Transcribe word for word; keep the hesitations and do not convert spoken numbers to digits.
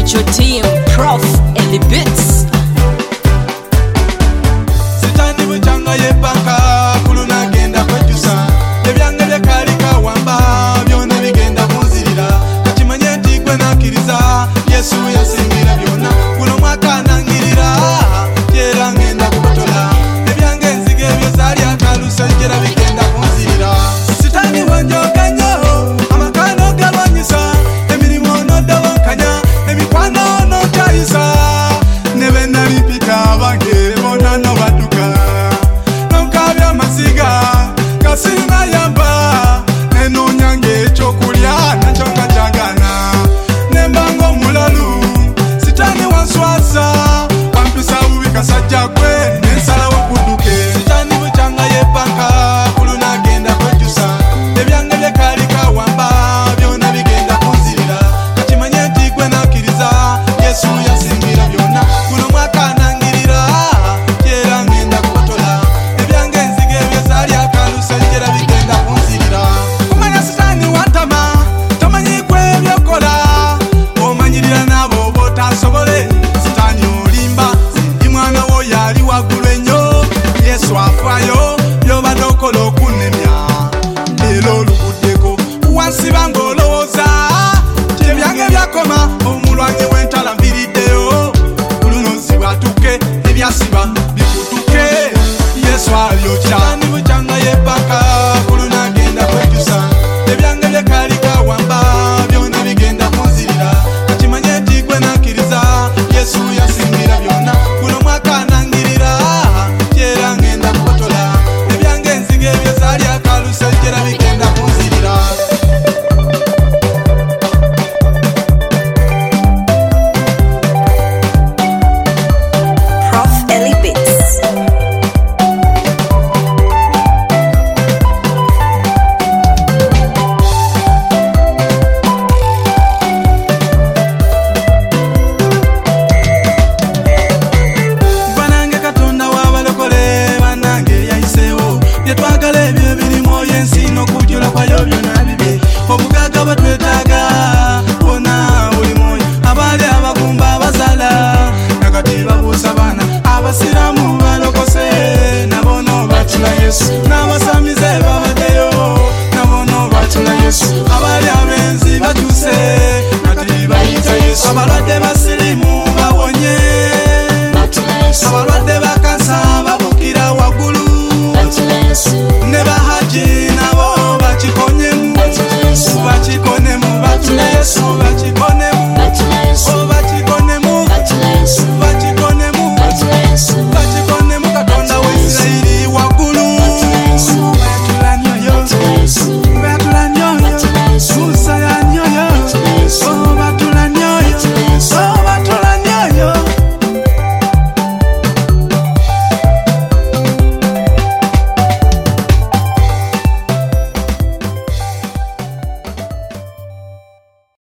spiritual team, Prof and the Beats. Sitani buchanga yepaka kuluna genda kwejusa ebyange byekalika wamba byona bigenda kunzirira kakimanye nti gwe nakkiriza Yesu yasingira byonna kuno mwaka nangirira era ngenda kubotola ebyange enzige ebyo zaali akalusa njera bigenda kunzirira sitani wanjoga nnyo amakano galwanyisa emirimu onoddawakanya emikwano onokyayisa ne be nalipika abange bonna nobadduka nonkabya amasiga kasinga yamba nenoonya ng'ekyokulya nakyo nga kyagana nembanga omulalu sitani wanswasa wampisa bubi kasajja gwe nensalawo kudduke sitani bukyanga yepaka kuluna agenda kwejusa ebyange byekalika wamba byona bigenda kunzirira kakimanye nti gwe nakkiriza Yesu yasingira byonna kuno mwaka nangirira era ngenda kubotola ebyange enzige ebyo zaali akalusa njera bigenda kunzirira kumanya sitani wantama tamanyi gwe byokola omanyirira nabo botasobole sitani olimba ndi mwana wo yali waggulu ennyo Yesu afaayo byobadde okola okunemya leero oluguddeko wansiba ng'olowooza kyebyange byakoma omulwanyi w'entala nviriddeyo olunozi atuke ebyasiba bikutuke Yesu alyokya ni bukyanga yepaka kuluna agenda kwejusa ebyange byekalika wamba byona bigenda kunzirira kakimanye nti gwe nakkiriza Yesu yasingira byonna kuno mwaka nangirira era ngenda kubotola ebyange enzige ebyo zaali akalusa njera